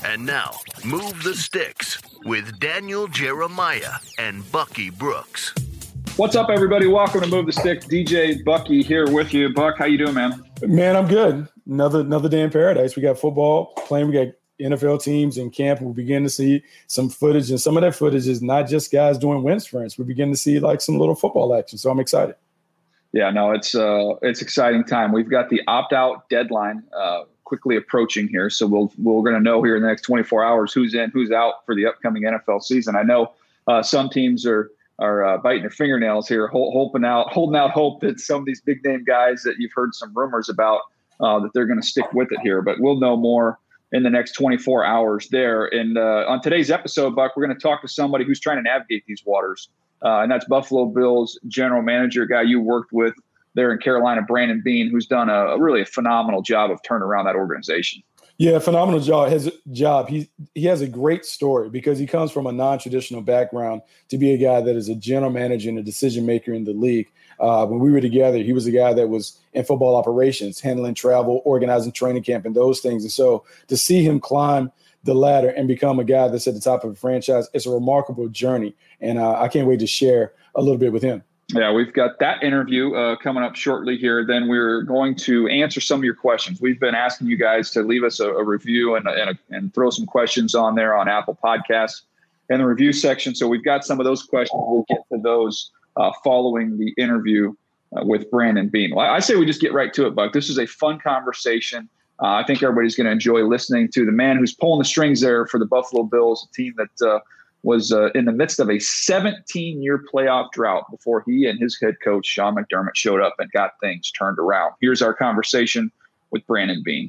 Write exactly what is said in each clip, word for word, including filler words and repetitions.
And now, Move the Sticks with Daniel Jeremiah and Bucky Brooks. What's up, everybody? Welcome to Move the Sticks. D J Bucky here with you. Buck, how you doing, man? Man, I'm good. Another another day in paradise. We got football playing. We got N F L teams in camp. We're beginning to see some footage, and some of that footage is not just guys doing wind sprints. We're beginning to see like some little football action. So I'm excited. Yeah, no, it's uh, it's exciting time. We've got the opt-out deadline uh, quickly approaching here, so we'll we're going to know here in the next twenty-four hours who's in, who's out for the upcoming N F L season. I know uh, some teams are are uh, biting their fingernails here, hoping out, holding out hope that some of these big name guys that you've heard some rumors about uh, that they're going to stick with it here. But we'll know more in the next twenty-four hours there. And uh, on today's episode, Buck, we're going to talk to somebody who's trying to navigate these waters. Uh, and that's Buffalo Bills general manager, guy you worked with there in Carolina, Brandon Beane, who's done a, a really a phenomenal job of turning around that organization. Yeah, phenomenal job. His job. He he has a great story because he comes from a non-traditional background to be a guy that is a general manager and a decision maker in the league. Uh, when we were together, he was a guy that was in football operations, handling travel, organizing training camp, and those things. And so to see him climb the ladder and become a guy that's at the top of a franchise, it's a remarkable journey. And uh, I can't wait to share a little bit with him. Yeah, we've got that interview uh, coming up shortly here. Then we're going to answer some of your questions. We've been asking you guys to leave us a, a review and, and, a, and throw some questions on there on Apple Podcasts in the review section. So we've got some of those questions. We'll get to those uh, following the interview uh, with Brandon Beane. Well, I say we just get right to it, Buck. This is a fun conversation. Uh, I think everybody's going to enjoy listening to the man who's pulling the strings there for the Buffalo Bills, a team that uh, was uh, in the midst of a seventeen-year playoff drought before he and his head coach, Sean McDermott, showed up and got things turned around. Here's our conversation with Brandon Beane.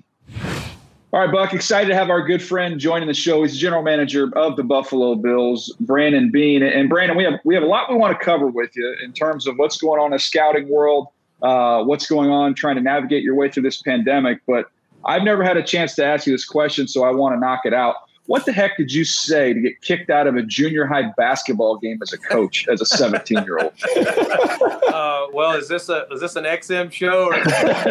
All right, Buck, excited to have our good friend joining the show. He's the general manager of the Buffalo Bills, Brandon Beane. And Brandon, we have we have a lot we want to cover with you in terms of what's going on in the scouting world, uh, what's going on trying to navigate your way through this pandemic. But I've never had a chance to ask you this question, so I want to knock it out. What the heck did you say to get kicked out of a junior high basketball game as a coach, as a seventeen-year-old? Uh, well, is this a is this an X M show? Or-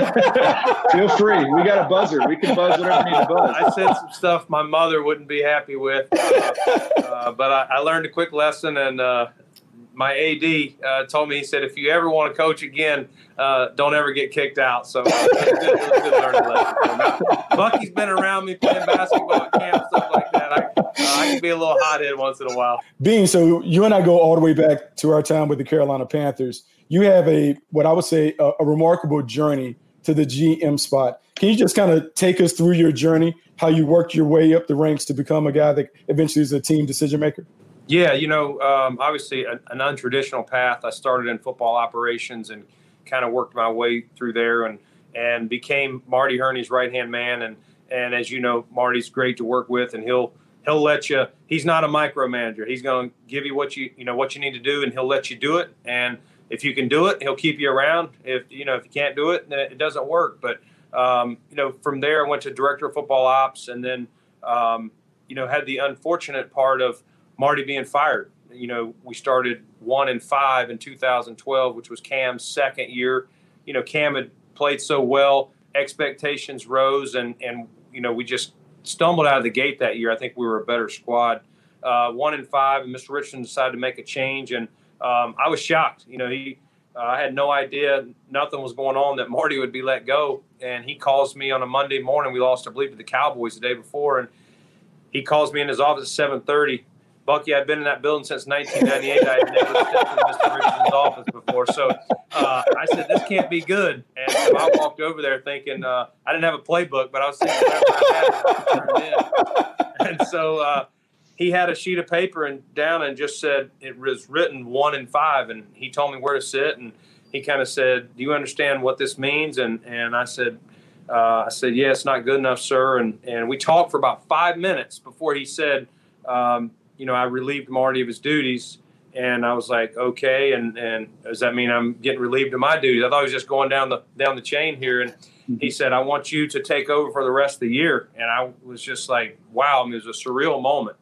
Feel free. We got a buzzer. We can buzz whatever we need to buzz. I said some stuff my mother wouldn't be happy with, uh, uh, but I, I learned a quick lesson, and uh, my A D uh, told me, he said, if you ever want to coach again, uh, don't ever get kicked out. So uh, it was good, it was a good learning lesson. So now, Bucky's been around me playing basketball at camp, stuff like that. I, uh, I can be a little hothead once in a while. Beane, so you and I go all the way back to our time with the Carolina Panthers. You have a, what I would say, a, a remarkable journey to the G M spot. Can you just kind of take us through your journey, how you worked your way up the ranks to become a guy that eventually is a team decision maker? Yeah, you know, um, obviously an, an untraditional path. I started in football operations and kind of worked my way through there and and became Marty Hurney's right-hand man. And and as you know, Marty's great to work with, and he'll he'll let you. He's not a micromanager. He's going to give you what you you know what you need to do, and he'll let you do it. And if you can do it, he'll keep you around. If you know if you can't do it, then it doesn't work. But um, you know, from there, I went to director of football ops, and then um, you know had the unfortunate part of Marty being fired. You know, we started one and five in two thousand twelve, which was Cam's second year. You know, Cam had played so well, expectations rose, and and you know we just stumbled out of the gate that year. I think we were a better squad. Uh, one and five, and Mister Richardson decided to make a change, and um, I was shocked. You know, he uh, I had no idea, nothing was going on, that Marty would be let go. And he calls me on a Monday morning. We lost, I believe, to the Cowboys the day before, and he calls me in his office at seven thirty. Bucky, I've been in that building since nineteen ninety-eight. I had never stepped in Mister Richardson's office before. So uh, I said, this can't be good. And so I walked over there thinking, uh, I didn't have a playbook, but I was thinking whatever I had, I turned in. And so uh, he had a sheet of paper and down and just said, it was written one and five. And he told me where to sit. And he kind of said, do you understand what this means? And and I said, uh, I said, yeah, it's not good enough, sir. And, and we talked for about five minutes before he said, um, you know, I relieved Marty of his duties, and I was like, okay. And, and does that mean I'm getting relieved of my duties? I thought he was just going down the down the chain here. And he said, I want you to take over for the rest of the year. And I was just like, wow. I mean, it was a surreal moment.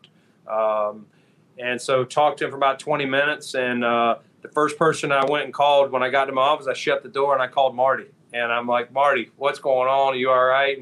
Um, and so talked to him for about twenty minutes. And uh, the first person I went and called when I got to my office, I shut the door and I called Marty. And I'm like, Marty, what's going on? Are you all right? And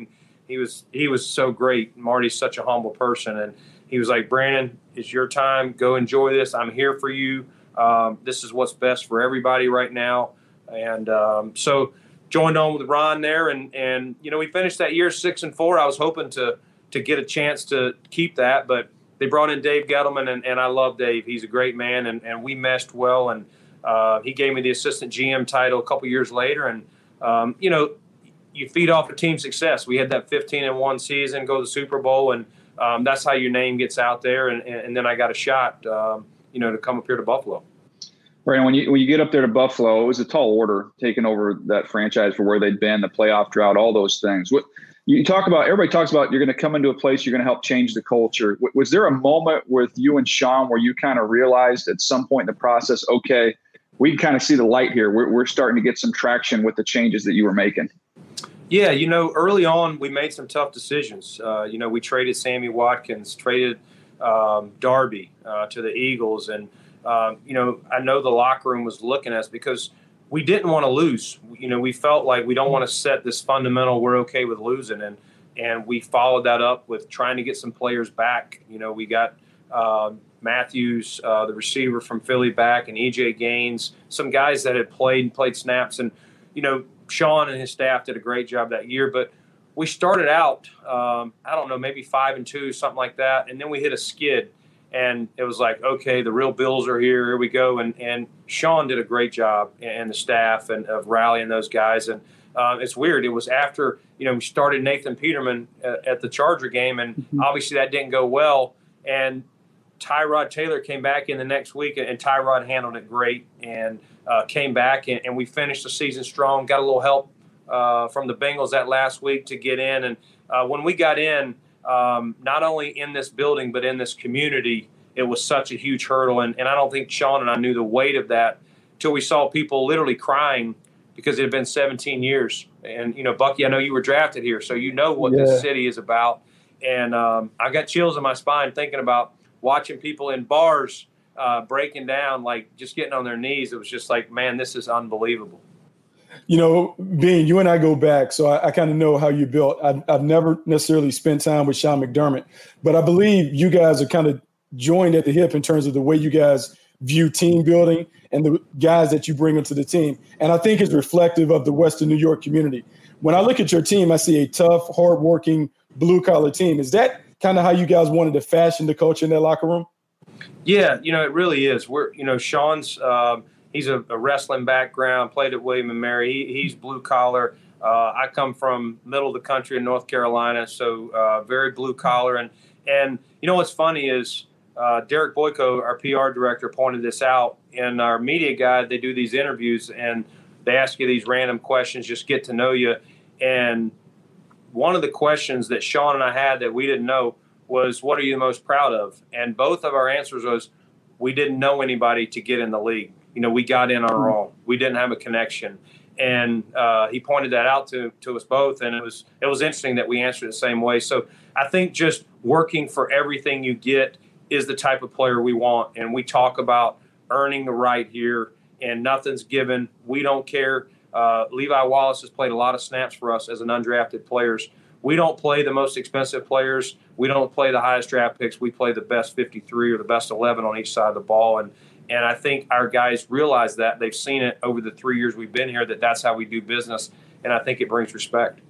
He was he was so great. Marty's such a humble person, and he was like, Brandon, it's your time. Go enjoy this. I'm here for you. Um, this is what's best for everybody right now. And um, so joined on with Ron there, and and you know we finished that year six and four. I was hoping to to get a chance to keep that, but they brought in Dave Gettleman, and, and I love Dave. He's a great man, and, and we meshed well. And uh, he gave me the assistant G M title a couple years later. And um, you know, you feed off of team success. We had that fifteen and one season, go to the Super Bowl, and um, that's how your name gets out there. And, and then I got a shot, um, you know, to come up here to Buffalo. Right, and when you when you get up there to Buffalo, it was a tall order taking over that franchise for where they'd been, the playoff drought, all those things. What you talk about, everybody talks about you're going to come into a place, you're going to help change the culture. Was there a moment with you and Sean where you kind of realized at some point in the process, okay, we kind of see the light here. We're we're starting to get some traction with the changes that you were making? Yeah, you know, early on we made some tough decisions. Uh, you know, we traded Sammy Watkins, traded um, Darby uh, to the Eagles, and Um, you know, I know the locker room was looking at us because we didn't want to lose. You know, we felt like we don't want to set this fundamental, we're okay with losing. And and we followed that up with trying to get some players back. You know, we got uh, Matthews, uh, the receiver from Philly, back, and E J Gaines, some guys that had played and played snaps. And, you know, Sean and his staff did a great job that year. But we started out, um, I don't know, maybe five and two, something like that. And then we hit a skid. And it was like, okay, the real Bills are here. Here we go. And and Sean did a great job, and the staff, and of rallying those guys. And uh, it's weird. It was after, you know, we started Nathan Peterman at, at the Charger game, and mm-hmm. obviously that didn't go well. And Tyrod Taylor came back in the next week, and Tyrod handled it great and uh, came back, and, and we finished the season strong. Got a little help uh, from the Bengals that last week to get in. And uh, when we got in, Um, not only in this building, but in this community, it was such a huge hurdle. And, and I don't think Sean and I knew the weight of that till we saw people literally crying because it had been seventeen years. And, you know, Bucky, I know you were drafted here, so you know what yeah. this city is about. And um, I got chills in my spine thinking about watching people in bars uh, breaking down, like just getting on their knees. It was just like, man, this is unbelievable. You know, Bean, you and I go back, so I, I kind of know how you built. I've, I've never necessarily spent time with Sean McDermott, but I believe you guys are kind of joined at the hip in terms of the way you guys view team building and the guys that you bring into the team. And I think it's reflective of the Western New York community. When I look at your team, I see a tough, hardworking, blue-collar team. Is that kind of how you guys wanted to fashion the culture in that locker room? Yeah, you know, it really is. We're, you know, Sean's um, – he's a, a wrestling background, played at William and Mary. He, he's blue collar. Uh, I come from middle of the country in North Carolina, so uh, very blue collar. And, and you know what's funny is uh, Derek Boyko, our P R director, pointed this out. In our media guide, they do these interviews, and they ask you these random questions, just get to know you. And one of the questions that Sean and I had that we didn't know was, what are you most proud of? And both of our answers was, we didn't know anybody to get in the league. You know, we got in on our own. We didn't have a connection. And uh, he pointed that out to, to us both. And it was it was interesting that we answered the same way. So I think just working for everything you get is the type of player we want. And we talk about earning the right here, and nothing's given. We don't care. Uh, Levi Wallace has played a lot of snaps for us as an undrafted players. We don't play the most expensive players. We don't play the highest draft picks. We play the best fifty-three or the best eleven on each side of the ball. And And I think our guys realize that. They've seen it over the three years we've been here, that that's how we do business, and I think it brings respect.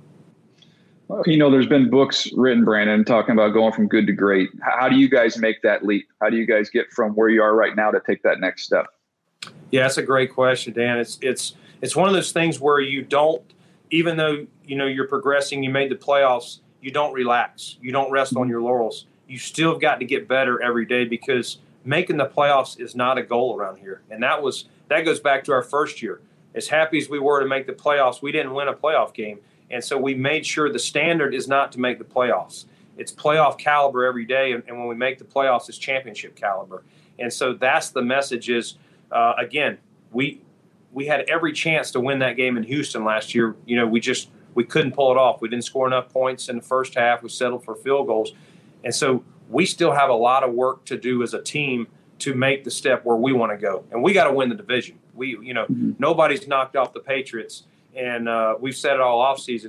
Well, you know, there's been books written, Brandon, talking about going from good to great. How do you guys make that leap? How do you guys get from where you are right now to take that next step? Yeah, that's a great question, Dan. It's it's it's one of those things where you don't, even though, you know, you're progressing, you made the playoffs, you don't relax. You don't rest on your laurels. You still have got to get better every day, because making the playoffs is not a goal around here. And that was that goes back to our first year. As happy as we were to make the playoffs, we didn't win a playoff game. And so we made sure the standard is not to make the playoffs. It's playoff caliber every day. And, and when we make the playoffs, it's championship caliber. And so that's the message is, uh, again, we we had every chance to win that game in Houston last year. You know, we just we couldn't pull it off. We didn't score enough points in the first half. We settled for field goals. And so we still have a lot of work to do as a team to make the step where we want to go. And we got to win the division. We, you know, mm-hmm. nobody's knocked off the Patriots, and uh, we've said it all offseason.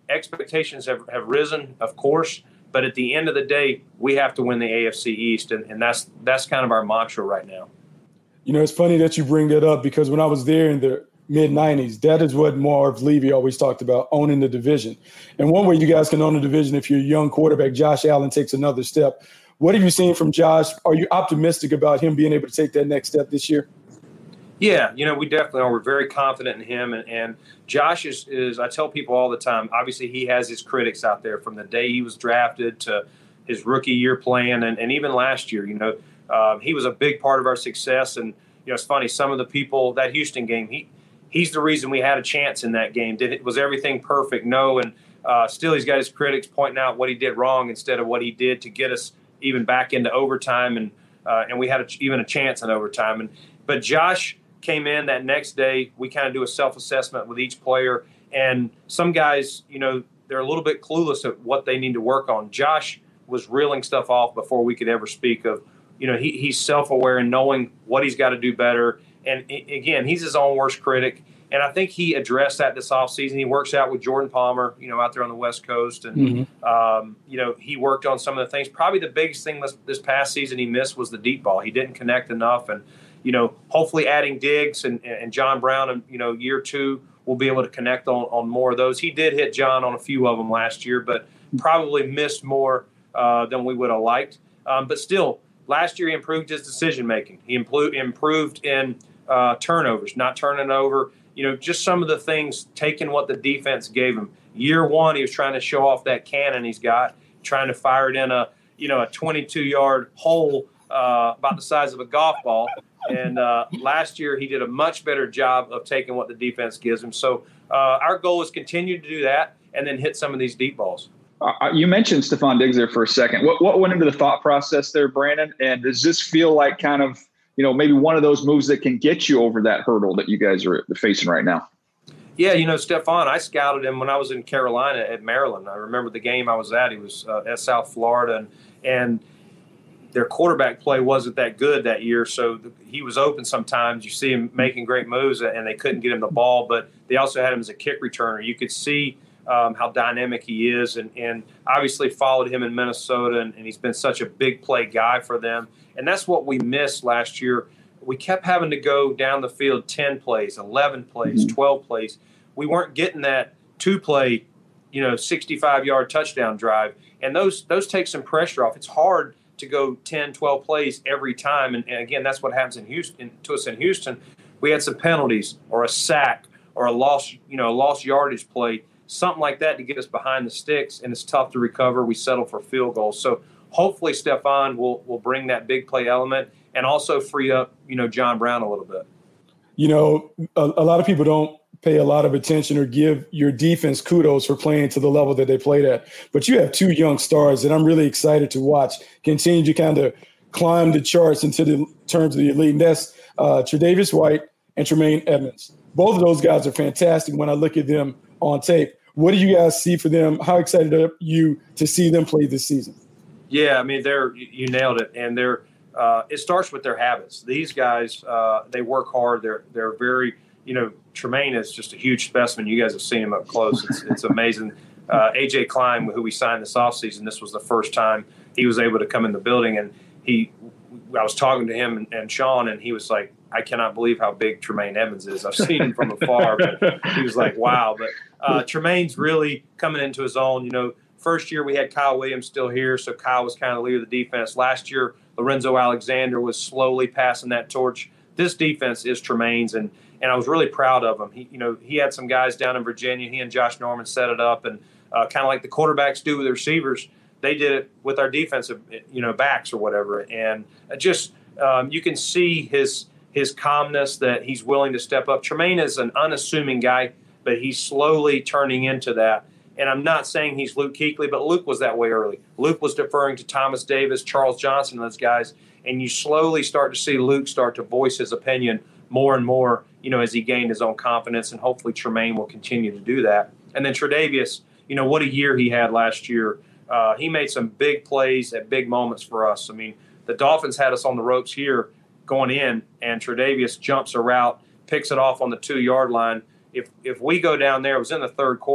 expectations have, have risen, of course, but at the end of the day, we have to win the A F C East, and, and that's that's kind of our mantra right now. You know, it's funny that you bring that up because when I was there in the mid nineties, that is what Marv Levy always talked about, owning the division. And one way you guys can own the division if you're a young quarterback, Josh Allen takes another step. What have you seen from Josh? Are you optimistic about him being able to take that next step this year? Yeah, you know, we definitely are. We're very confident in him. And, and Josh is, is, I tell people all the time, obviously he has his critics out there from the day he was drafted to his rookie year playing, and, and even last year. You know, um, he was a big part of our success. And, you know, it's funny, some of the people, that Houston game, he he's the reason we had a chance in that game. Did it, was everything perfect? No. And uh, still he's got his critics pointing out what he did wrong instead of what he did to get us even back into overtime. And uh, and we had a, even a chance in overtime. And But Josh came in that next day. We kind of do a self-assessment with each player. And some guys, you know, they're a little bit clueless at what they need to work on. Josh was reeling stuff off before we could ever speak of, you know, he, he's self-aware and knowing what he's got to do better. And, again, he's his own worst critic. And I think he addressed that this offseason. He works out with Jordan Palmer, you know, out there on the West Coast. And, mm-hmm. um, you know, he worked on some of the things. Probably the biggest thing this, this past season he missed was the deep ball. He didn't connect enough. And, you know, hopefully adding Diggs and, and John Brown and, you know, year two, we'll be able to connect on, on more of those. He did hit John on a few of them last year, but probably missed more uh, than we would have liked. Um, but still, last year he improved his decision-making. He improved, improved in uh, turnovers, not turning over. You know, just some of the things, taking what the defense gave him. Year one, he was trying to show off that cannon he's got, trying to fire it in a, you know, a twenty-two-yard hole uh, about the size of a golf ball. And uh, last year he did a much better job of taking what the defense gives him. So uh, our goal is continue to do that and then hit some of these deep balls. Uh, you mentioned Stefon Diggs there for a second. What, what went into the thought process there, Brandon? And does this feel like kind of, you know, maybe one of those moves that can get you over that hurdle that you guys are facing right now? Yeah, you know, Stefon, I scouted him when I was in Carolina at Maryland. I remember the game I was at. He was uh, at South Florida, and and their quarterback play wasn't that good that year, so the, he was open sometimes. You see him making great moves, and they couldn't get him the ball, but they also had him as a kick returner. You could see um, how dynamic he is, and, and obviously followed him in Minnesota, and, and he's been such a big play guy for them. And that's what we missed last year. We kept having to go down the field ten plays, eleven plays, mm-hmm. twelve plays. We weren't getting that two-play, you know, sixty-five-yard touchdown drive, and those those take some pressure off. It's hard to go ten, twelve plays every time. And, and again, that's what happens in Houston to us in Houston. We had some penalties or a sack or a lost, you know, a lost yardage play, something like that to get us behind the sticks, and it's tough to recover. We settle for field goals. So hopefully Stefon will will bring that big play element and also free up, you know, John Brown a little bit. You know, a, a lot of people don't pay a lot of attention or give your defense kudos for playing to the level that they played at. But you have two young stars that I'm really excited to watch continue to kind of climb the charts into the terms of the elite. And that's uh, Tre'Davious White and Tremaine Edmonds. Both of those guys are fantastic when I look at them on tape. What do you guys see for them? How excited are you to see them play this season? Yeah, I mean, they're you nailed it. And they're uh, it starts with their habits. These guys, uh, they work hard. They're they're very – you know, Tremaine is just a huge specimen. You guys have seen him up close. It's, it's amazing. Uh, A J Klein, who we signed this offseason, this was the first time he was able to come in the building. And he, I was talking to him and, and Sean, and he was like, I cannot believe how big Tremaine Edmonds is. I've seen him from afar, but he was like, wow. But uh, Tremaine's really coming into his own. You know, first year we had Kyle Williams still here, so Kyle was kind of the leader of the defense. Last year, Lorenzo Alexander was slowly passing that torch. This defense is Tremaine's, and And I was really proud of him. He, you know, he had some guys down in Virginia. He and Josh Norman set it up, and uh, kind of like the quarterbacks do with the receivers, they did it with our defensive, you know, backs or whatever. And just um, you can see his his calmness, that he's willing to step up. Tremaine is an unassuming guy, but he's slowly turning into that. And I'm not saying he's Luke Kuechly, but Luke was that way early. Luke was deferring to Thomas Davis, Charles Johnson, and those guys, and you slowly start to see Luke start to voice his opinion more and more, you know, as he gained his own confidence, and hopefully Tremaine will continue to do that. And then Tre'Davious, you know, what a year he had last year. Uh, he made some big plays at big moments for us. I mean, the Dolphins had us on the ropes here going in, and Tre'Davious jumps a route, picks it off on the two-yard line. If if we go down there, it was in the third quarter,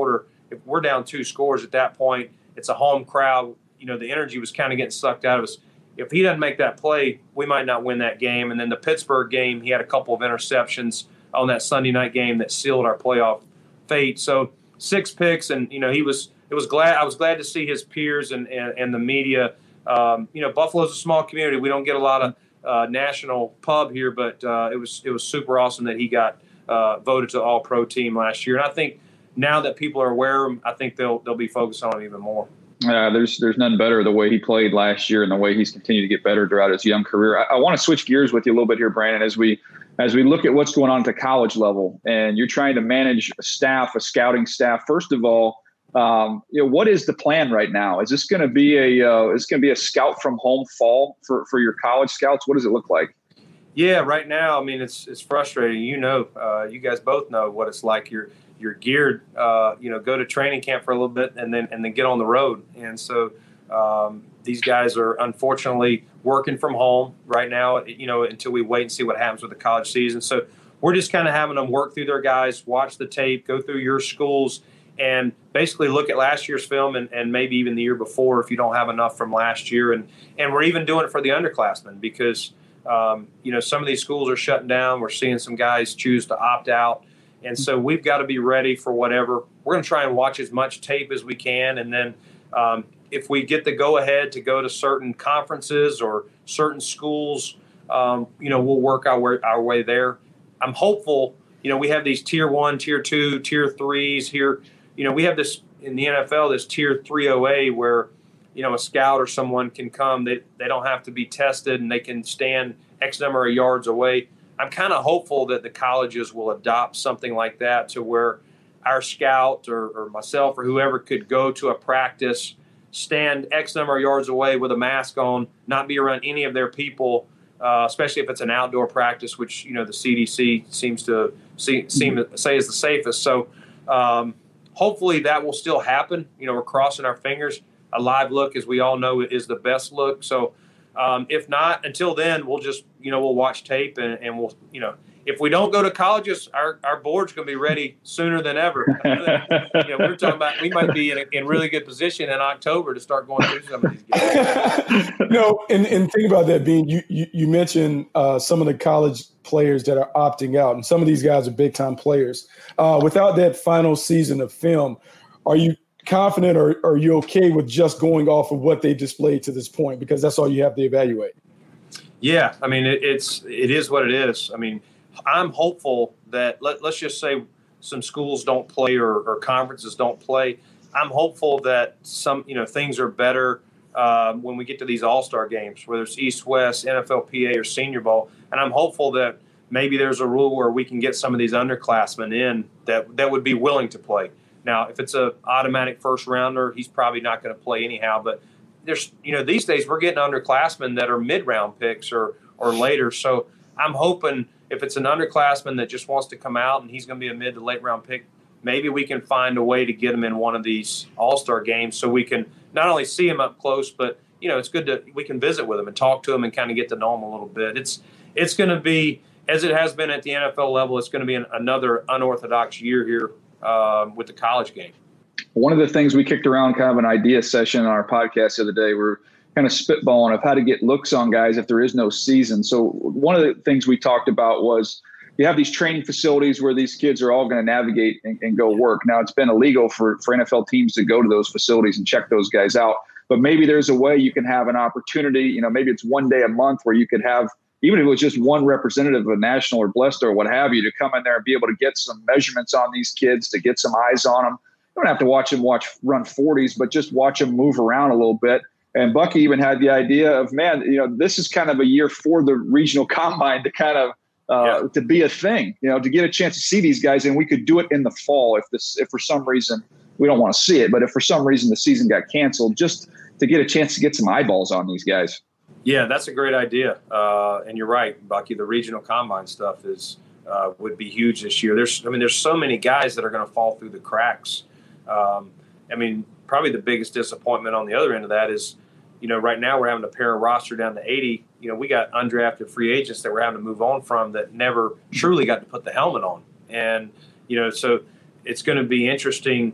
if we're down two scores at that point, it's a home crowd. You know, the energy was kind of getting sucked out of us. If he doesn't make that play, we might not win that game. And then the Pittsburgh game, he had a couple of interceptions on that Sunday night game that sealed our playoff fate. So six picks, and you know, he was. It was glad. I was glad to see his peers and and, and the media. Um, you know, Buffalo's a small community. We don't get a lot of uh, national pub here, but uh, it was it was super awesome that he got uh, voted to All Pro team last year. And I think now that people are aware of him, I think they'll they'll be focused on him even more. Uh, there's there's none better the way he played last year and the way he's continued to get better throughout his young career. I, I want to switch gears with you a little bit here, Brandon, as we as we look at what's going on at the college level, and you're trying to manage a staff, a scouting staff. First of all, um, you know, what is the plan right now? Is this going to be a uh, is going to be a scout from home fall for for your college scouts? What does it look like? Yeah, right now, I mean, it's it's frustrating. You know, uh, you guys both know what it's like. You're you're geared, uh, you know, go to training camp for a little bit and then and then get on the road. And so um, these guys are unfortunately working from home right now, you know, until we wait and see what happens with the college season. So we're just kind of having them work through their guys, watch the tape, go through your schools, and basically look at last year's film and, and maybe even the year before if you don't have enough from last year. And, and we're even doing it for the underclassmen because, um, you know, some of these schools are shutting down. We're seeing some guys choose to opt out. And so we've got to be ready for whatever. We're going to try and watch as much tape as we can. And then um, if we get the go-ahead to go to certain conferences or certain schools, um, you know, we'll work our way, our way there. I'm hopeful, you know, we have these tier one, tier two, tier threes here. You know, we have this in the N F L, this tier three oh A where, you know, a scout or someone can come. They, they don't have to be tested and they can stand X number of yards away. I'm kind of hopeful that the colleges will adopt something like that to where our scout or, or myself or whoever could go to a practice, stand X number of yards away with a mask on, not be around any of their people, uh, especially if it's an outdoor practice, which, you know, the C D C seems to see, seem to say is the safest. So um, hopefully that will still happen. You know, we're crossing our fingers. A live look, as we all know, is the best look. So Um, if not, until then, we'll just, you know, we'll watch tape and, and we'll, you know, if we don't go to colleges, our, our board's going to be ready sooner than ever. You know, we're talking about we might be in a in really good position in October to start going through some of these games. No, and, and think about that, Bean. You, you, you mentioned uh, some of the college players that are opting out, and some of these guys are big-time players. Uh, without that final season of film, are you confident or are you okay with just going off of what they displayed to this point because that's all you have to evaluate? Yeah, I mean, it, it's it is what it is. I mean, I'm hopeful that let, let's just say some schools don't play or, or conferences don't play. I'm hopeful that some, you know, things are better uh, when we get to these all-star games, whether it's East, West, N F L P A, or Senior Bowl. And I'm hopeful that maybe there's a rule where we can get some of these underclassmen in that, that would be willing to play. Now, if it's a automatic first rounder, he's probably not going to play anyhow. But there's, you know, these days we're getting underclassmen that are mid-round picks or or later. So I'm hoping if it's an underclassman that just wants to come out and he's going to be a mid to late round pick, maybe we can find a way to get him in one of these all-star games so we can not only see him up close, but, you know, it's good to we can visit with him and talk to him and kind of get to know him a little bit. It's it's going to be, as it has been at the N F L level, it's going to be an, another unorthodox year here. Uh, with the college game. One of the things we kicked around kind of an idea session on our podcast the other day, we're kind of spitballing of how to get looks on guys if there is no season. So one of the things we talked about was you have these training facilities where these kids are all going to navigate and, and go work. Now, it's been illegal for, for N F L teams to go to those facilities and check those guys out. But maybe there's a way you can have an opportunity, you know, maybe it's one day a month where you could have, even if it was just one representative of a national or blessed or what have you, to come in there and be able to get some measurements on these kids, to get some eyes on them. You don't have to watch them watch run forties, but just watch them move around a little bit. And Bucky even had the idea of, man, you know, this is kind of a year for the regional combine to kind of uh, yeah. to be a thing, you know, to get a chance to see these guys. And we could do it in the fall if this, if for some reason we don't want to see it, but if for some reason the season got canceled, just to get a chance to get some eyeballs on these guys. Yeah, that's a great idea. Uh, and you're right, Bucky. The regional combine stuff is uh, would be huge this year. There's, I mean, there's so many guys that are going to fall through the cracks. Um, I mean, probably the biggest disappointment on the other end of that is, you know, right now we're having to pare a roster down to eighty. You know, we got undrafted free agents that we're having to move on from that never truly got to put the helmet on. And, you know, so it's going to be interesting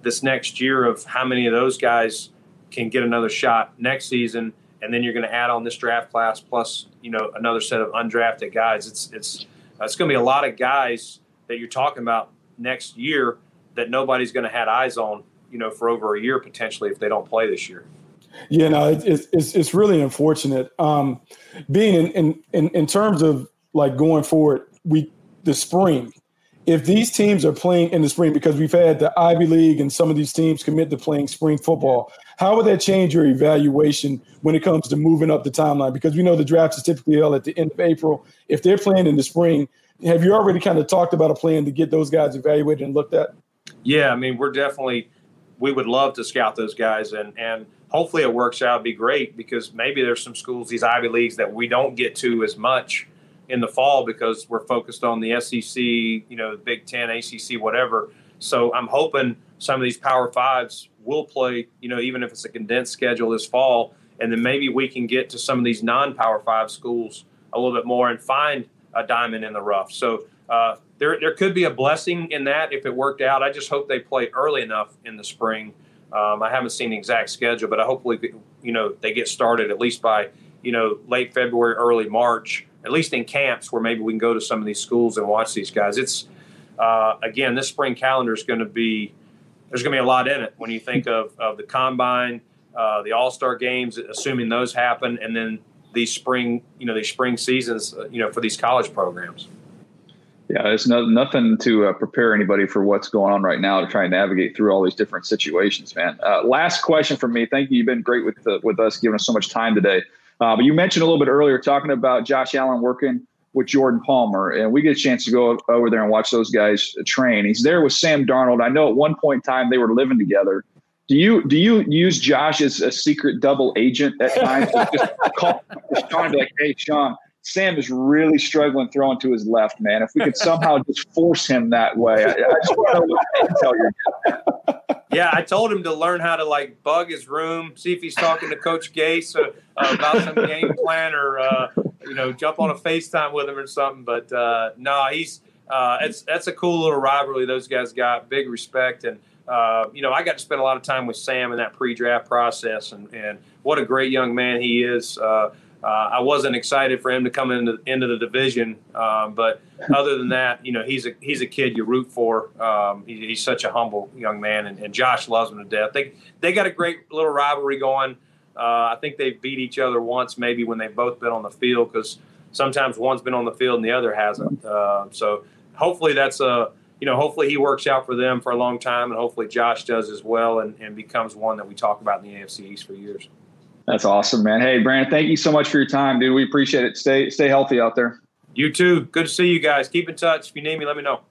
this next year of how many of those guys can get another shot next season, and then you're going to add on this draft class plus, you know, another set of undrafted guys. It's it's it's going to be a lot of guys that you're talking about next year that nobody's going to have eyes on, you know, for over a year potentially if they don't play this year. Yeah, no, it's it's it's really unfortunate. Um, being in, in in in terms of like going forward, we the spring. If these teams are playing in the spring, because we've had the Ivy League and some of these teams commit to playing spring football, how would that change your evaluation when it comes to moving up the timeline? Because we know the draft is typically held at the end of April. If they're playing in the spring, have you already kind of talked about a plan to get those guys evaluated and looked at? Yeah, I mean, we're definitely – we would love to scout those guys, and, and hopefully it works out. It'd be great because maybe there's some schools, these Ivy Leagues, that we don't get to as much in the fall because we're focused on the S E C, you know, Big Ten, A C C, whatever. So I'm hoping some of these Power Fives will play, you know, even if it's a condensed schedule this fall, and then maybe we can get to some of these non-Power Five schools a little bit more and find a diamond in the rough. So uh, there there could be a blessing in that if it worked out. I just hope they play early enough in the spring. Um, I haven't seen the exact schedule, but I hopefully, you know, they get started at least by, you know, late February, early March, at least in camps where maybe we can go to some of these schools and watch these guys. It's, uh, again, this spring calendar is going to be, there's going to be a lot in it when you think of, of the combine, uh, the all-star games, assuming those happen, and then these spring, you know, these spring seasons, uh, you know, for these college programs. Yeah, there's no, nothing to uh, prepare anybody for what's going on right now to try and navigate through all these different situations, man. Uh, last question from me. Thank you. You've been great with uh, with us, giving us so much time today. Uh, but you mentioned a little bit earlier talking about Josh Allen working with Jordan Palmer, and we get a chance to go over there and watch those guys train. He's there with Sam Darnold. I know at one point in time they were living together. Do you do you use Josh as a secret double agent at times? Just call Sean and be like, hey, Sean, Sam is really struggling throwing to his left, man. If we could somehow just force him that way, I, I just want to know what intel you're getting. Yeah, I told him to learn how to, like, bug his room, see if he's talking to Coach Gase uh, uh, about some game plan or, uh, you know, jump on a FaceTime with him or something. But, uh, no, he's uh, – it's that's a cool little rivalry those guys got, big respect. And, uh, you know, I got to spend a lot of time with Sam in that pre-draft process, and, and what a great young man he is. Uh Uh, I wasn't excited for him to come into into the division, um, but other than that, you know, he's a he's a kid you root for. Um, he, he's such a humble young man, and, and Josh loves him to death. They they got a great little rivalry going. Uh, I think they've beat each other once, maybe when they've both been on the field, because sometimes one's been on the field and the other hasn't. Uh, so hopefully that's a you know hopefully he works out for them for a long time, and hopefully Josh does as well, and, and becomes one that we talk about in the A F C East for years. That's awesome, man. Hey, Brandon, thank you so much for your time, dude. We appreciate it. Stay stay healthy out there. You too. Good to see you guys. Keep in touch. If you need me, let me know.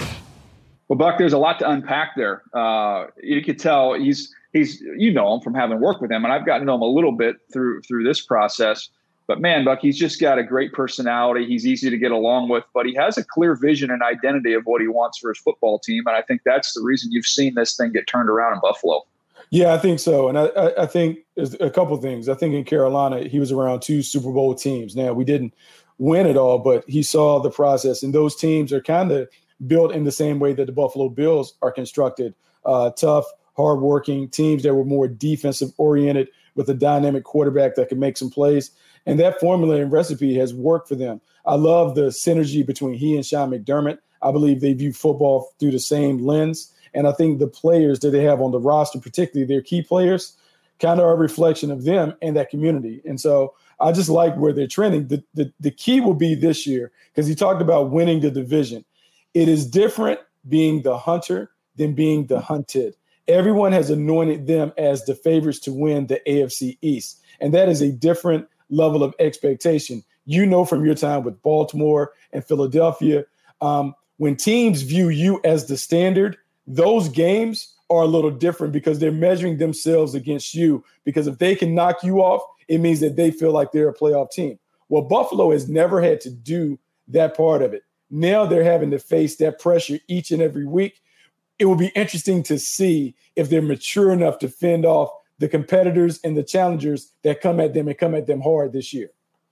Well, Buck, there's a lot to unpack there. Uh, you could tell he's he's you know him from having worked with him, and I've gotten to know him a little bit through through this process. But man, Buck, he's just got a great personality. He's easy to get along with, but he has a clear vision and identity of what he wants for his football team, and I think that's the reason you've seen this thing get turned around in Buffalo. Yeah, I think so. And I, I think there's a couple of things. I think in Carolina, he was around two Super Bowl teams. Now, we didn't win it all, but he saw the process. And those teams are kind of built in the same way that the Buffalo Bills are constructed. Uh, tough, hardworking teams that were more defensive-oriented with a dynamic quarterback that could make some plays. And that formula and recipe has worked for them. I love the synergy between he and Sean McDermott. I believe they view football through the same lens. And I think the players that they have on the roster, particularly their key players, kind of are a reflection of them and that community. And so I just like where they're trending. The, the, the key will be this year, because he talked about winning the division. It is different being the hunter than being the hunted. Everyone has anointed them as the favorites to win the A F C East. And that is a different level of expectation. You know from your time with Baltimore and Philadelphia, um, when teams view you as the standard, those games are a little different because they're measuring themselves against you. Because if they can knock you off, it means that they feel like they're a playoff team. Well, Buffalo has never had to do that part of it. Now they're having to face that pressure each and every week. It will be interesting to see if they're mature enough to fend off the competitors and the challengers that come at them and come at them hard this year.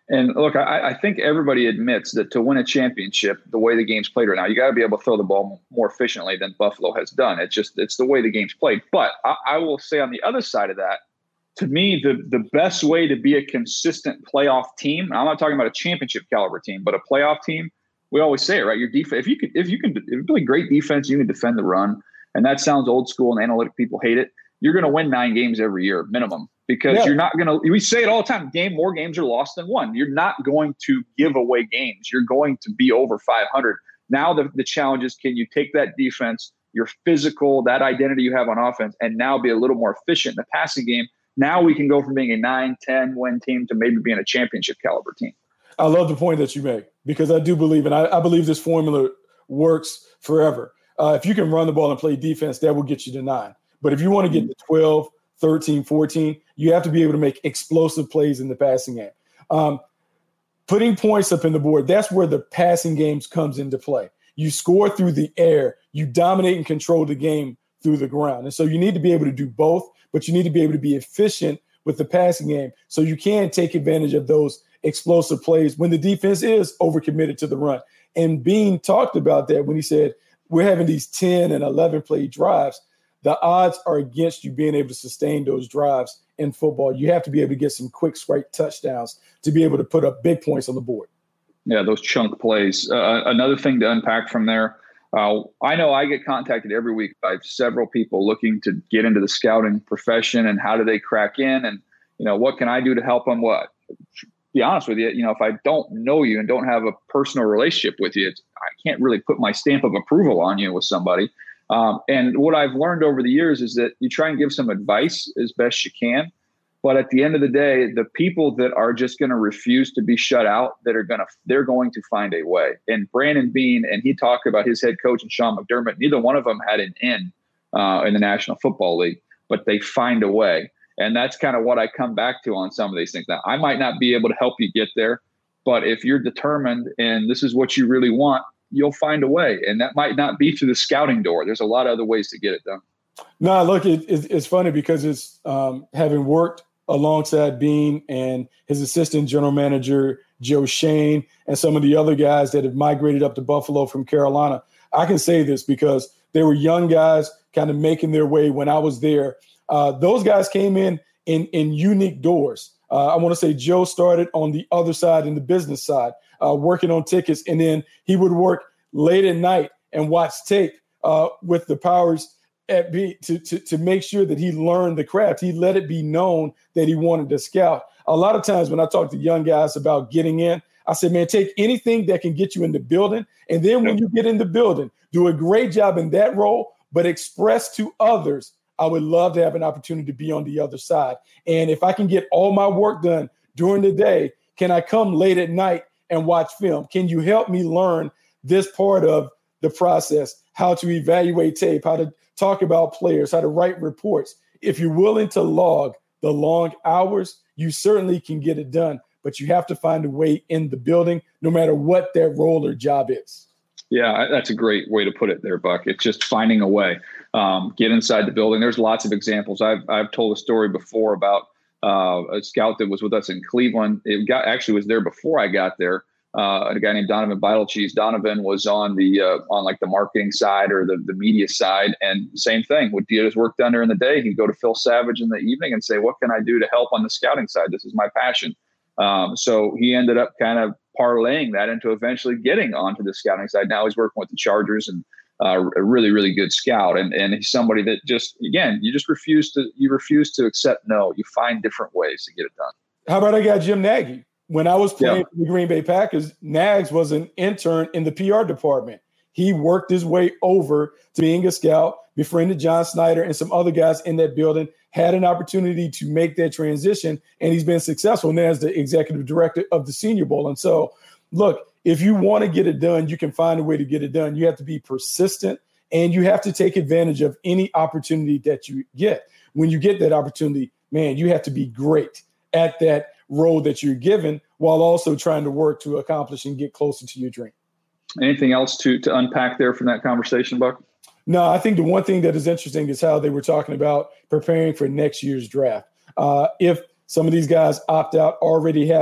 And look, I, I think everybody admits that to win a championship, the way the game's played right now, you got to be able to throw the ball more efficiently than Buffalo has done. It's just it's the way the game's played. But I, I will say on the other side of that, to me, the the best way to be a consistent playoff team, I'm not talking about a championship caliber team, but a playoff team, we always say it, right? Your defense, if you can, if you can, if you play great defense, you can defend the run. And that sounds old school and analytic people hate it. You're going to win nine games every year minimum. Because yeah. you're not going to – we say it all the time, game more games are lost than won. You're not going to give away games. You're going to be over five hundred. Now the, the challenge is, can you take that defense, your physical, that identity you have on offense, and now be a little more efficient in the passing game? Now we can go from being a nine, ten win team to maybe being a championship caliber team. I love the point that you make because I do believe, and I, I believe this formula works forever. Uh, if you can run the ball and play defense, that will get you to nine. But if you want to get to twelve, thirteen, fourteen, you have to be able to make explosive plays in the passing game. Um, putting points up in the board, that's where the passing games comes into play. You score through the air. You dominate and control the game through the ground. And so you need to be able to do both, but you need to be able to be efficient with the passing game so you can take advantage of those explosive plays when the defense is overcommitted to the run. And Bean talked about that when he said, we're having these ten and eleven play drives. The odds are against you being able to sustain those drives in football. You have to be able to get some quick strike touchdowns to be able to put up big points on the board. Yeah, those chunk plays. Uh, another thing to unpack from there, uh, I know I get contacted every week by several people looking to get into the scouting profession and how do they crack in and, you know, what can I do to help them? What? To be honest with you, you know, if I don't know you and don't have a personal relationship with you, it's, I can't really put my stamp of approval on you with somebody. Um, and what I've learned over the years is that you try and give some advice as best you can. But at the end of the day, the people that are just going to refuse to be shut out, that are going to, they're going to find a way. And Brandon Beane, and he talked about his head coach and Sean McDermott, neither one of them had an in uh, in the National Football League, but they find a way. And that's kind of what I come back to on some of these things. Now, I might not be able to help you get there, but if you're determined and this is what you really want, you'll find a way. And that might not be through the scouting door. There's a lot of other ways to get it done. No, look, it, it, it's funny because it's um, having worked alongside Bean and his assistant general manager, Joe Shane, and some of the other guys that have migrated up to Buffalo from Carolina. I can say this because they were young guys kind of making their way when I was there. Uh, those guys came in in, in unique doors. Uh, I want to say Joe started on the other side, in the business side, uh, working on tickets. And then he would work late at night and watch tape uh, with the powers at B to, to, to make sure that he learned the craft. He let it be known that he wanted to scout. A lot of times when I talk to young guys about getting in, I say, man, take anything that can get you in the building. And then when you get in the building, do a great job in that role, but express to others, I would love to have an opportunity to be on the other side. And if I can get all my work done during the day, can I come late at night and watch film? Can you help me learn this part of the process, how to evaluate tape, how to talk about players, how to write reports? If you're willing to log the long hours, you certainly can get it done, but you have to find a way in the building, no matter what that role or job is. Yeah, that's a great way to put it there, Buck. It's just finding a way. Um, get inside the building. There's lots of examples. I've I've told a story before about uh, a scout that was with us in Cleveland. It got actually was there before I got there. Uh, a guy named Donovan Beitelcheese. Donovan was on the uh, on like the marketing side or the, the media side, and same thing. Would get his work done during the day. He'd go to Phil Savage in the evening and say, "What can I do to help on the scouting side? This is my passion." Um, so he ended up kind of parlaying that into eventually getting onto the scouting side. Now he's working with the Chargers and uh, a really, really good scout. And and he's somebody that just, again, you just refuse to you refuse to accept no. You find different ways to get it done. How about I got Jim Nagy? When I was playing yeah. for the Green Bay Packers, Nags was an intern in the P R department. He worked his way over to being a scout, befriended John Snyder and some other guys in that building, had an opportunity to make that transition, and he's been successful now as the executive director of the Senior Bowl. And so, look, if you want to get it done, you can find a way to get it done. You have to be persistent, and you have to take advantage of any opportunity that you get. When you get that opportunity, man, you have to be great at that role that you're given while also trying to work to accomplish and get closer to your dream. Anything else to to unpack there from that conversation, Buck? No, I think the one thing that is interesting is how they were talking about preparing for next year's draft. Uh, if some of these guys opt out already having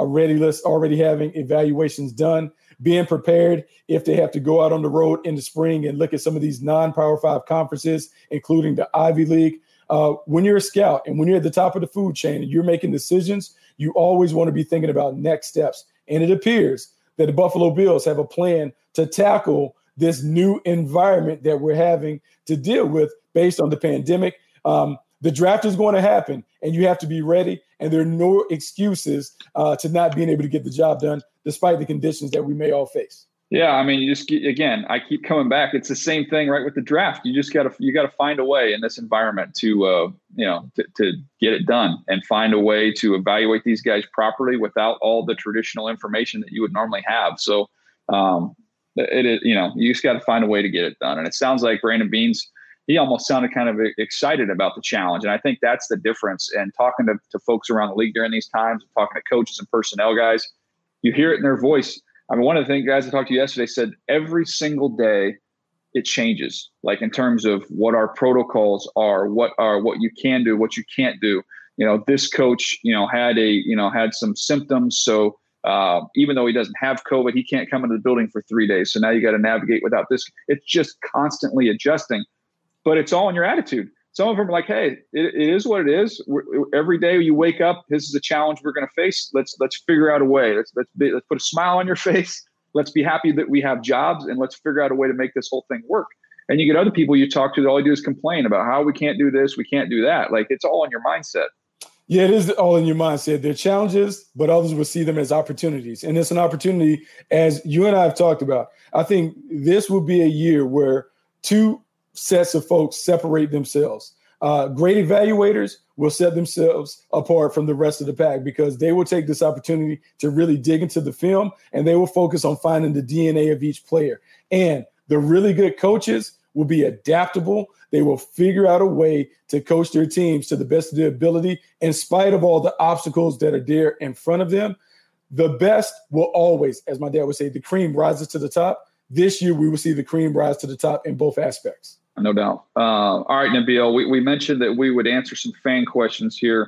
a ready list, already having evaluations done, being prepared if they have to go out on the road in the spring and look at some of these non-Power Five conferences, including the Ivy League. Uh, when you're a scout and when you're at the top of the food chain and you're making decisions, you always want to be thinking about next steps. And it appears that the Buffalo Bills have a plan to tackle this new environment that we're having to deal with based on the pandemic. Um, the draft is going to happen, and you have to be ready. And there are no excuses uh, to not being able to get the job done, despite the conditions that we may all face. Yeah, I mean, you just again, I keep coming back. It's the same thing, right, with the draft. You just got to you got to find a way in this environment to uh, you know to, to get it done and find a way to evaluate these guys properly without all the traditional information that you would normally have. So um, it is, you know, you just got to find a way to get it done. And it sounds like Brandon Beanes, he almost sounded kind of excited about the challenge. And I think that's the difference. And talking to, to folks around the league during these times, talking to coaches and personnel guys, you hear it in their voice. I mean, one of the things guys I talked to yesterday said every single day it changes, like in terms of what our protocols are, what are what you can do, what you can't do. You know, this coach, you know, had a, you know, had some symptoms. So uh, even though he doesn't have COVID, he can't come into the building for three days. So now you got to navigate without this. It's just constantly adjusting, but it's all in your attitude. Some of them are like, hey, it, it is what it is. We're, every day you wake up, this is a challenge we're going to face. Let's let's figure out a way. Let's let's, be, let's put a smile on your face. Let's be happy that we have jobs, and let's figure out a way to make this whole thing work. And you get other people you talk to that all they do is complain about how we can't do this, we can't do that. Like, it's all in your mindset. Yeah, it is all in your mindset. They're challenges, but others will see them as opportunities. And it's an opportunity, as you and I have talked about. I think this will be a year where two sets of folks separate themselves. Uh, great evaluators will set themselves apart from the rest of the pack because they will take this opportunity to really dig into the film, and they will focus on finding the D N A of each player. And the really good coaches will be adaptable. They will figure out a way to coach their teams to the best of their ability in spite of all the obstacles that are there in front of them. The best will always, as my dad would say, the cream rises to the top. This year, we will see the cream rise to the top in both aspects. No doubt. Uh, all right, Nabil, we, we mentioned that we would answer some fan questions here.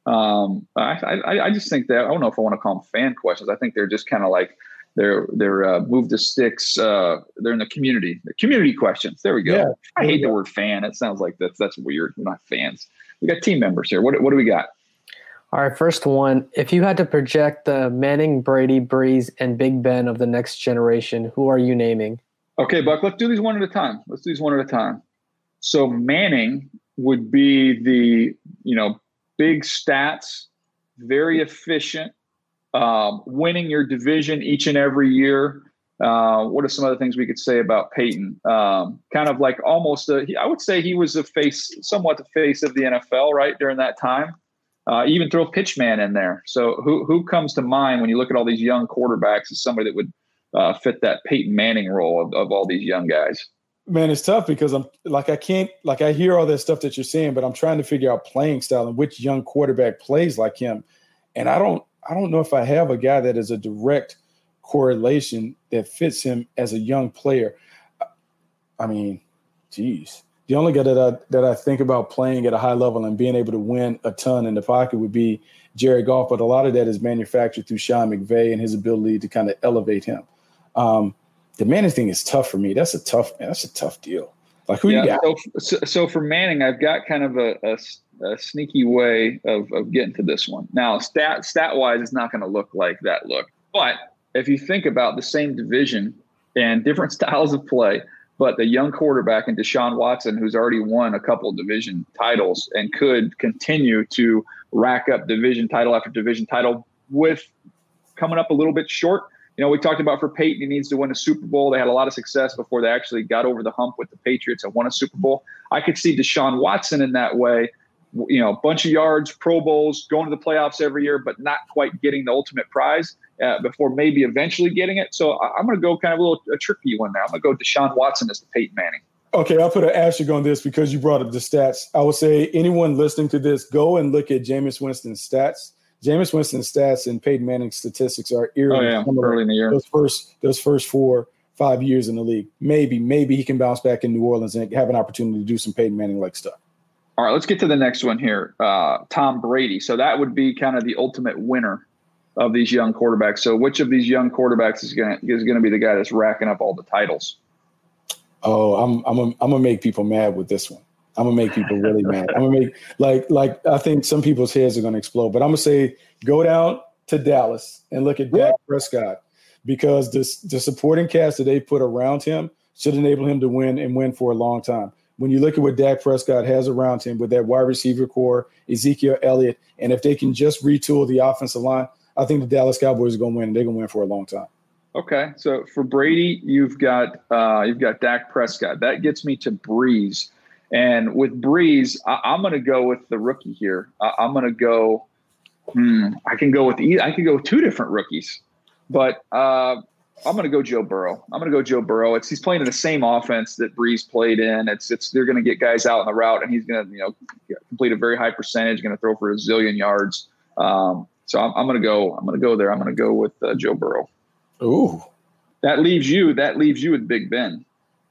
Um, I, I, I just think that, I don't know if I want to call them fan questions. I think they're just kind of like, they're, they're uh, move the sticks. Uh, they're in the community, the community questions. There we go. Yeah, I hate the word fan. It sounds like that's, that's weird. We're not fans. We got team members here. What, what do we got? All right, first one. If you had to project the Manning, Brady, Breeze, and Big Ben of the next generation, who are you naming? Okay, Buck, let's do these one at a time. Let's do these one at a time. So Manning would be the, you know, big stats, very efficient, um, winning your division each and every year. Uh, what are some other things we could say about Peyton? Um, kind of like almost, a, I would say he was the face, somewhat the face of the N F L, right, during that time. Uh, even throw Pitchman in there. So who who comes to mind when you look at all these young quarterbacks as somebody that would uh, fit that Peyton Manning role of, of all these young guys? Man, it's tough because I'm like, I can't, like I hear all that stuff that you're saying, but I'm trying to figure out playing style and which young quarterback plays like him. And I don't, I don't know if I have a guy that is a direct correlation that fits him as a young player. I mean, geez. The only guy that I that I think about playing at a high level and being able to win a ton in the pocket would be Jared Goff, but a lot of that is manufactured through Sean McVay and his ability to kind of elevate him. Um, the Manning thing is tough for me. That's a tough man. That's a tough deal. Like who yeah, you got? So, so for Manning, I've got kind of a, a, a sneaky way of, of getting to this one. Now, stat stat wise, it's not going to look like that look. But if you think about the same division and different styles of play, but the young quarterback in Deshaun Watson, who's already won a couple of division titles and could continue to rack up division title after division title with coming up a little bit short. You know, we talked about for Peyton, he needs to win a Super Bowl. They had a lot of success before they actually got over the hump with the Patriots and won a Super Bowl. I could see Deshaun Watson in that way, you know, a bunch of yards, Pro Bowls, going to the playoffs every year, but not quite getting the ultimate prize uh, before maybe eventually getting it. So I, I'm going to go kind of a little a tricky one there. I'm going to go Deshaun Watson as the Peyton Manning. Okay, I'll put an asterisk on this because you brought up the stats. I would say anyone listening to this, go and look at Jameis Winston's stats. Jameis Winston's stats and Peyton Manning's statistics are eerily oh, yeah. early in the year. Those first, those first four, five years in the league. Maybe, maybe he can bounce back in New Orleans and have an opportunity to do some Peyton Manning-like stuff. All right, let's get to the next one here. Uh, Tom Brady. So that would be kind of the ultimate winner of these young quarterbacks. So which of these young quarterbacks is going to is going to be the guy that's racking up all the titles? Oh, I'm I'm a, I'm gonna make people mad with this one. I'm gonna make people really mad. I'm gonna make like like I think some people's heads are gonna explode. But I'm gonna say go down to Dallas and look at Dak Prescott, because this the supporting cast that they put around him should enable him to win and win for a long time. When you look at what Dak Prescott has around him with that wide receiver core, Ezekiel Elliott, and if they can just retool the offensive line, I think the Dallas Cowboys are going to win, and they're going to win for a long time. Okay, so for Brady, you've got uh, you've got Dak Prescott. That gets me to Breeze, and with Breeze, I- I'm going to go with the rookie here. I- I'm going to go. Hmm, I can go with e- I can go with two different rookies, but uh, I'm going to go Joe Burrow. I'm going to go Joe Burrow. It's he's playing in the same offense that Breeze played in. It's it's they're going to get guys out in the route, and he's going to you know complete a very high percentage. Going to throw for a zillion yards. Um, so I'm, I'm going to go. I'm going to go there. I'm going to go with uh, Joe Burrow. Ooh, that leaves you. That leaves you with Big Ben.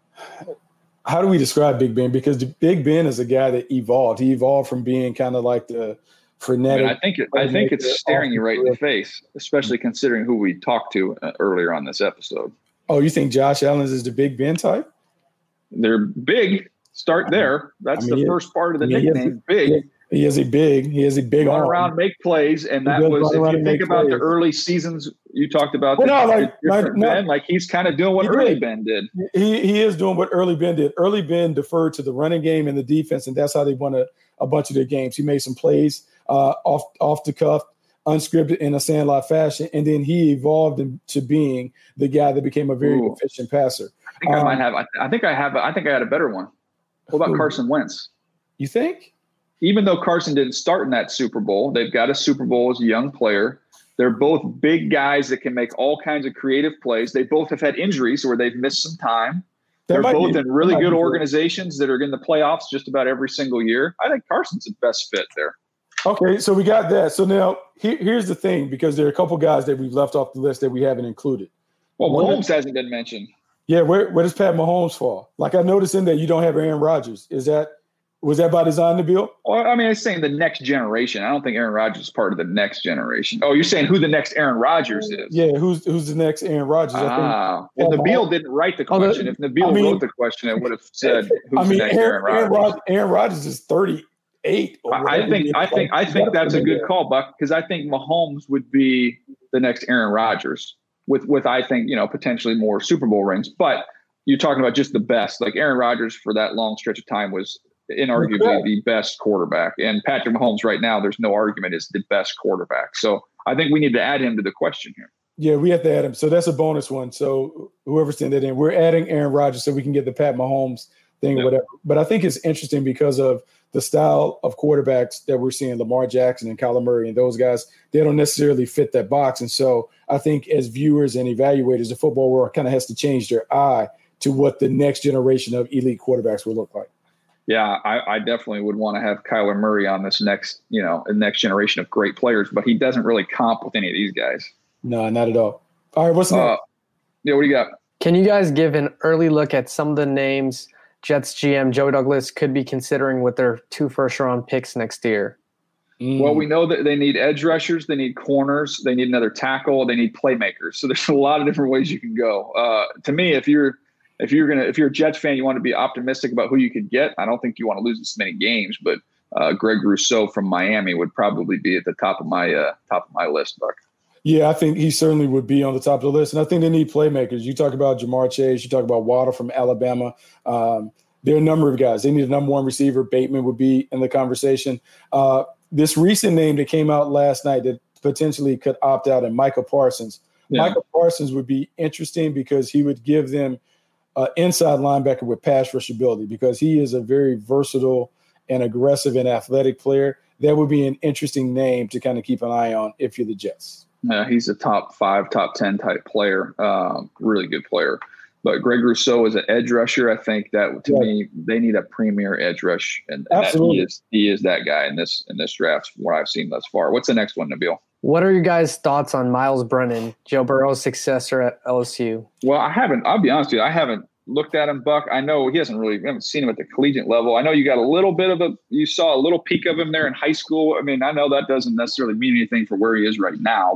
How do we describe Big Ben? Because Big Ben is a guy that evolved. He evolved from being kind of like the frenetic. I, mean, I think it, I think it's staring you right in the face, especially considering who we talked to uh, earlier on this episode. Oh, you think Josh Allen is the Big Ben type? They're big. Start there. That's I mean, the first part of the I mean, nickname. A, big. He is a big. He is a big run arm. around, make plays, and that was. If you think about plays. the early seasons, you talked about. Well, the, no, like, the no, Ben, like he's kind of doing what early Ben did. He he is doing what early Ben did. Early Ben deferred to the running game and the defense, and that's how they won a, a bunch of their games. He made some plays uh, off off the cuff, unscripted in a Sandlot fashion, and then he evolved into being the guy that became a very Ooh. efficient passer. I think um, I might have. I, I think I have. I think I had a better one. What about Ooh. Carson Wentz? You think? Even though Carson didn't start in that Super Bowl, they've got a Super Bowl as a young player. They're both big guys that can make all kinds of creative plays. They both have had injuries where they've missed some time. They're both be, in really good organizations that are in the playoffs just about every single year. I think Carson's the best fit there. Okay, so we got that. So now here, here's the thing, because there are a couple guys that we've left off the list that we haven't included. Well, Mahomes One, hasn't been mentioned. Yeah, where, where does Pat Mahomes fall? Like I noticed in there you don't have Aaron Rodgers. Is that – was that by design, Nabil? Well, I mean, it's saying the next generation. I don't think Aaron Rodgers is part of the next generation. Oh, you're saying who the next Aaron Rodgers is? Yeah, who's who's the next Aaron Rodgers? Ah, well, Nabil didn't write the question. If Nabil I mean, wrote the question, it would have said, "Who's I mean, the next Aaron, Aaron Rodgers?" Aaron Rodgers is thirty-eight. I think, I think, I think that's a good call, Buck, because I think Mahomes would be the next Aaron Rodgers with, with I think you know potentially more Super Bowl rings. But you're talking about just the best. Like Aaron Rodgers for that long stretch of time was inarguably the best quarterback, and Patrick Mahomes right now, there's no argument, is the best quarterback. So I think we need to add him to the question here. Yeah, we have to add him. So that's a bonus one. So whoever sent that in, we're adding Aaron Rodgers so we can get the Pat Mahomes thing, yep. or whatever. But I think it's interesting because of the style of quarterbacks that we're seeing, Lamar Jackson and Kyler Murray and those guys, they don't necessarily fit that box. And so I think as viewers and evaluators, the football world kind of has to change their eye to what the next generation of elite quarterbacks will look like. Yeah, I, I definitely would want to have Kyler Murray on this next, you know, the next generation of great players, but he doesn't really comp with any of these guys. No, not at all. All right, what's next? Uh, yeah, what do you got? Can you guys give an early look at some of the names Jets G M Joe Douglas could be considering with their two first-round picks next year? Mm. Well, we know that they need edge rushers, they need corners, they need another tackle, they need playmakers. So there's a lot of different ways you can go. Uh, to me, if you're If you're gonna, if you're a Jets fan, you want to be optimistic about who you could get. I don't think you want to lose this many games, but uh, Greg Rousseau from Miami would probably be at the top of my uh, top of my list, Buck. Yeah, I think he certainly would be on the top of the list, and I think they need playmakers. You talk about Jamar Chase, you talk about Waddle from Alabama. Um, there are a number of guys. They need a number one receiver. Bateman would be in the conversation. Uh, this recent name that came out last night that potentially could opt out, and Michael Parsons. Yeah. Michael Parsons would be interesting because he would give them Uh, inside linebacker with pass rush ability, because he is a very versatile and aggressive and athletic player. That would be an interesting name to kind of keep an eye on if you're the Jets. Yeah, he's a top five, top ten type player, um, really good player. But Greg Rousseau is an edge rusher. I think that to yeah. me, they need a premier edge rush, and, and that he is he is that guy in this in this draft from what I've seen thus far. What's the next one, Nabil? What are your guys' thoughts on Miles Brennan, Joe Burrow's successor at L S U? Well, I haven't. I'll be honest with you. I haven't looked at him, Buck. I know he hasn't really. We haven't seen him at the collegiate level. I know you got a little bit of a. You saw a little peek of him there in high school. I mean, I know that doesn't necessarily mean anything for where he is right now, but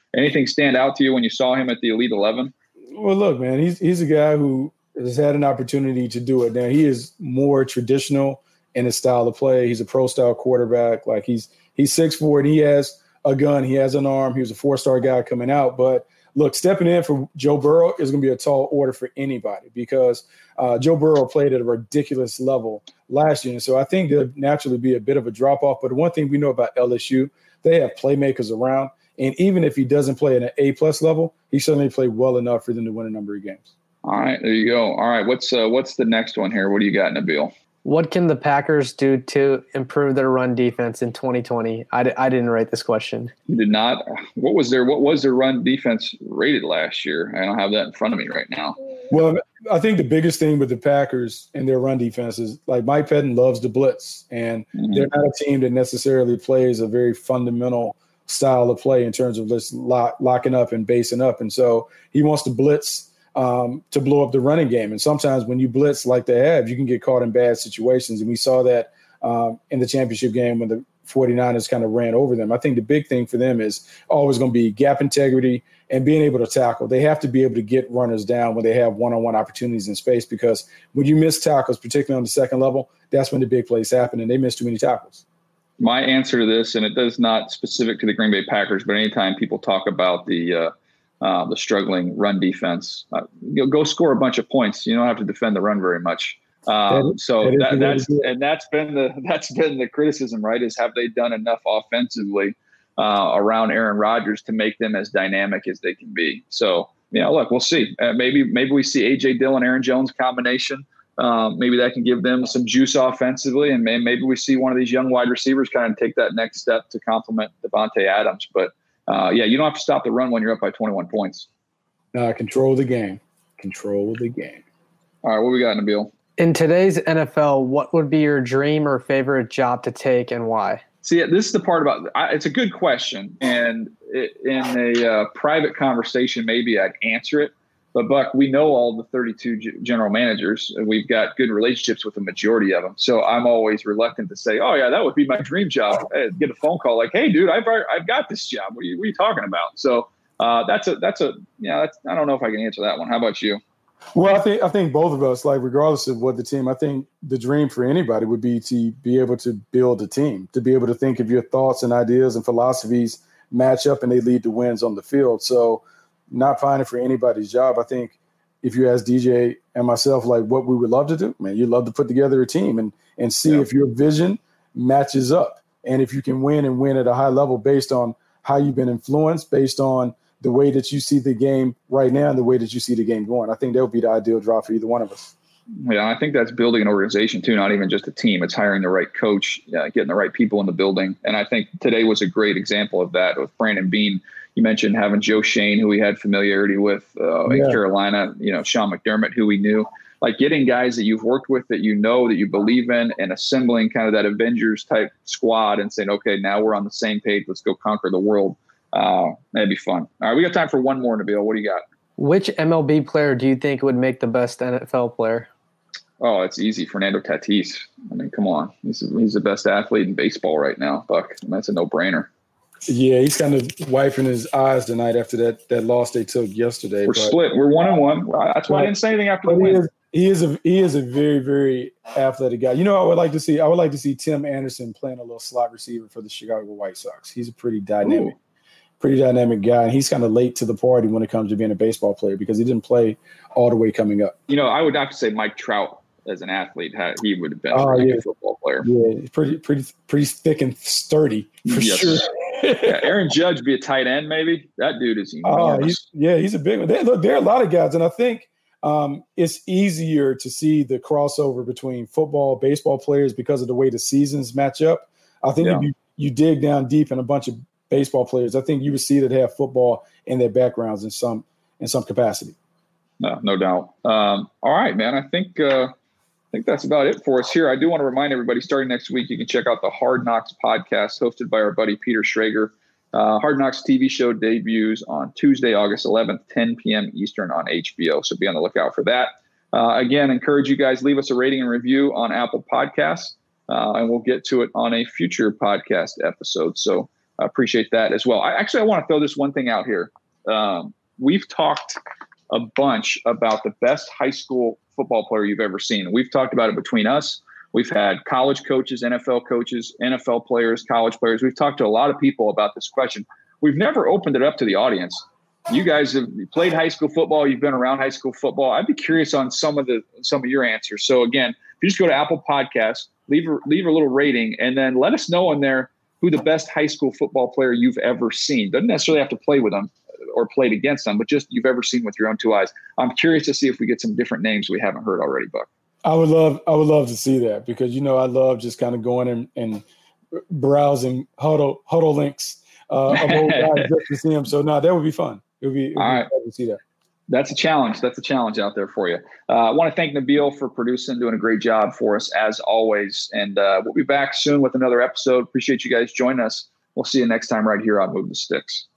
anything stand out to you when you saw him at the Elite eleven? Well, look, man, he's he's a guy who has had an opportunity to do it. Now, he is more traditional in his style of play. He's a pro-style quarterback. Like, he's he's six foot four, and he has a gun. He has an arm. He was a four-star guy coming out. But, look, stepping in for Joe Burrow is going to be a tall order for anybody because uh, Joe Burrow played at a ridiculous level last year. And so I think there'll naturally be a bit of a drop-off. But one thing we know about L S U, they have playmakers around. And even if he doesn't play at an A-plus level, he certainly played well enough for them to win a number of games. All right, there you go. All right, what's uh, what's the next one here? What do you got, Nabil? What can the Packers do to improve their run defense in twenty twenty? I, d- I didn't write this question. You did not. What was their what was their run defense rated last year? I don't have that in front of me right now. Well, I think the biggest thing with the Packers and their run defense is, like, Mike Pettin loves to blitz, and mm-hmm. they're not a team that necessarily plays a very fundamental style of play in terms of just lock, locking up and basing up. And so he wants to blitz um, to blow up the running game. And sometimes when you blitz like they have, you can get caught in bad situations. And we saw that um, in the championship game when the 49ers kind of ran over them. I think the big thing for them is always going to be gap integrity and being able to tackle. They have to be able to get runners down when they have one-on-one opportunities in space, because when you miss tackles, particularly on the second level, that's when the big plays happen, and they miss too many tackles. My answer to this, and it does not specific to the Green Bay Packers, but anytime people talk about the uh, uh, the struggling run defense, uh, you know, go score a bunch of points. You don't have to defend the run very much. Um, so that, that that's and that's been the that's been the criticism, right? Is have they done enough offensively uh, around Aaron Rodgers to make them as dynamic as they can be? So, you know, look, we'll see. Uh, maybe maybe we see A J Dillon, Aaron Jones combination. Um, maybe that can give them some juice offensively, and may, maybe we see one of these young wide receivers kind of take that next step to complement Devontae Adams. But, uh, yeah, you don't have to stop the run when you're up by twenty-one points. Uh, control the game. Control the game. All right, what we got, Nabil? In today's N F L, what would be your dream or favorite job to take and why? See, this is the part about – it's a good question, and it, in a uh, private conversation, maybe I'd answer it. But, Buck, we know all the thirty-two g- general managers, and we've got good relationships with the majority of them. So I'm always reluctant to say, oh, yeah, that would be my dream job. I'd get a phone call like, hey, dude, I've I've got this job. What are you, what are you talking about? So uh, that's a – that's a – yeah, that's, I don't know if I can answer that one. How about you? Well, I think I think both of us, like, regardless of what the team, I think the dream for anybody would be to be able to build a team, to be able to think of your thoughts and ideas and philosophies match up and they lead to wins on the field. So – not finding for anybody's job. I think if you ask D J and myself, like, what we would love to do, man, you'd love to put together a team and and see yeah. if your vision matches up. And if you can win and win at a high level based on how you've been influenced, based on the way that you see the game right now and the way that you see the game going. I think that would be the ideal draw for either one of us. Yeah, I think that's building an organization too, not even just a team. It's hiring the right coach, uh, getting the right people in the building. And I think today was a great example of that with Brandon Beane. You mentioned having Joe Shane, who we had familiarity with uh, yeah. in Carolina, you know, Sean McDermott, who we knew. Like, getting guys that you've worked with, that you know, that you believe in, and assembling kind of that Avengers type squad and saying, okay, now we're on the same page. Let's go conquer the world. Uh, that'd be fun. All right, we got time for one more, Nabil. What do you got? Which M L B player do you think would make the best N F L player? Oh, it's easy. Fernando Tatis. I mean, come on. He's, he's the best athlete in baseball right now, Buck. And that's a no-brainer. Yeah, he's kind of wiping his eyes tonight after that that loss they took yesterday. We're but, split. We're one and one. That's why I didn't say anything after the win. He is, he is a he is a very, very athletic guy. You know, I would like to see I would like to see Tim Anderson playing a little slot receiver for the Chicago White Sox. He's a pretty dynamic, Ooh. pretty dynamic guy, and he's kind of late to the party when it comes to being a baseball player because he didn't play all the way coming up. You know, I would have to say Mike Trout. As an athlete, he would have been oh, a really yeah. good football player. Yeah, pretty, pretty, pretty thick and sturdy for yes. sure. yeah, Aaron Judge be a tight end, maybe. That dude is enormous. Oh, he's, yeah, he's a big one. They, look, there are a lot of guys, and I think um, it's easier to see the crossover between football, baseball players because of the way the seasons match up. I think yeah. if you, you dig down deep in a bunch of baseball players, I think you would see that have football in their backgrounds in some in some capacity. No, no doubt. Um, all right, man. I think. Uh, I think that's about it for us here. I do want to remind everybody, starting next week, you can check out the Hard Knocks podcast hosted by our buddy Peter Schrager. Uh, Hard Knocks T V show debuts on Tuesday, August eleventh, ten p.m. Eastern on H B O. So be on the lookout for that. Uh, again, encourage you guys, leave us a rating and review on Apple Podcasts, uh, and we'll get to it on a future podcast episode. So I appreciate that as well. I actually I want to throw this one thing out here. Um, we've talked a bunch about the best high school football player you've ever seen. We've talked about it between us. We've had college coaches, N F L coaches, N F L players, college players. We've talked to a lot of people about this question. We've never opened it up to the audience. You guys have played high school football. You've been around high school football. I'd be curious on some of the some of your answers. So again, if you just go to Apple Podcasts, leave a, leave a little rating, and then let us know in there who the best high school football player you've ever seen. Doesn't necessarily have to play with them or played against them, but just you've ever seen with your own two eyes. I'm curious to see if we get some different names we haven't heard already, Buck. I would love, I would love to see that because, you know, I love just kind of going and, and browsing huddle, huddle links uh, of old guys just to see them. So no, that would be fun. It would be, it would All be right. fun to see that. That's a challenge. That's a challenge out there for you. Uh, I want to thank Nabil for producing, doing a great job for us as always. And uh, we'll be back soon with another episode. Appreciate you guys joining us. We'll see you next time right here on Move the Sticks.